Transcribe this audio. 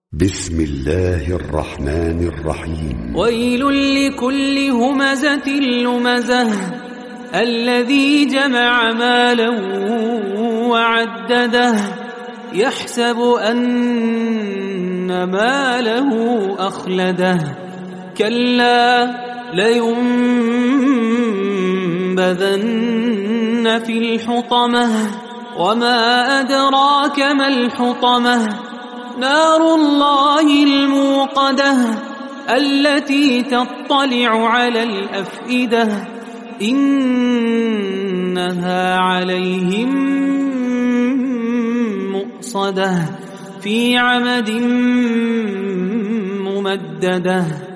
بسم الله الرحمن الرحيم. ويل لكل همزة لمزة الذي جمع مالا وعدده يحسب أن ماله أخلده كلا لينبذن في الحطمة وما أدراك ما الحطمة نار الله الموقدة التي تطلع على الأفئدة إنها عليهم مؤصدة في عمد ممددة.